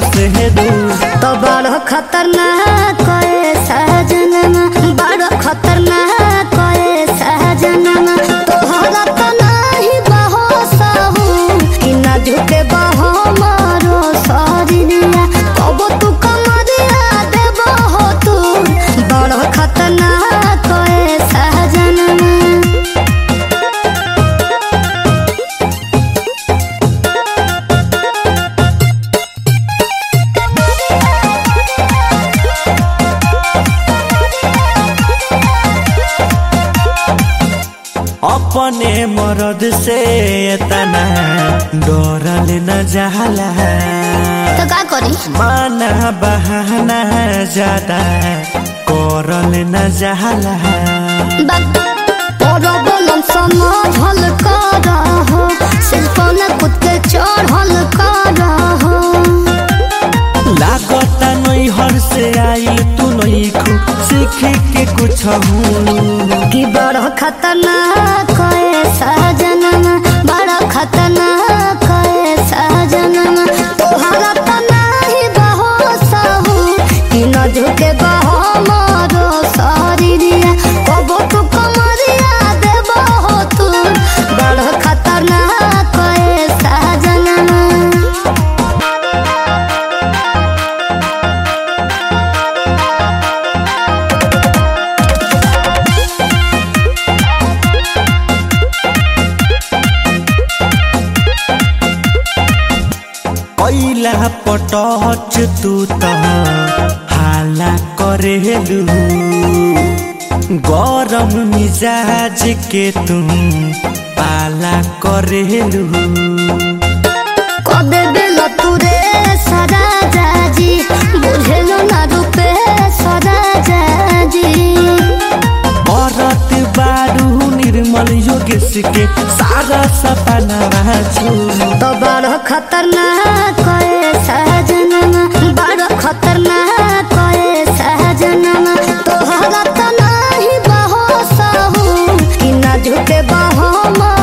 से दूर। तो बड़ खतरनाक है सजनमा, बड़ खतरनाक है सजनमा। तोहरा तो नहीं बहोसा हूँ कि न झुके बहो मारो शरीरिया। कबो तू कमरिया देबो हो तू, बड़ खतरनाक है सजनमा। अपने मर्द से तना डरल न जाला, तो का करी? माना बहाना ज्यादा करल न जाला। बोलम समझल कर हो, सिर्फ न खुद के चढ़ल कर हो। लागत नहीं हर से आई तू नहीं खू सीख के कुछ हूँ कि बड़ खतरनाक है सजनमा, बड़ खतरनाक है सजनमा। तोहरा तो नहीं बहोसा हूँ कि न झुके बहो मारो शरीरिया। कबो तू कमरिया देबो हो तू, बड़ खतरनाक है सजनमा। पहिला पटच तू त हाला करेलू, गरम मिजाज के तुम पाला करेलू। कबे बेला तुरे सदा जाजी, बुझेलो ना रूपे सदा जाजी। औरत बारू निर्मल योगेश के सारा सपना छू। तो बड़ खतरनाक है सजनमा, बड़ खतरनाक है सजनमा। तोहरा तो नहीं बहोसा हूँ कि न झुके बहो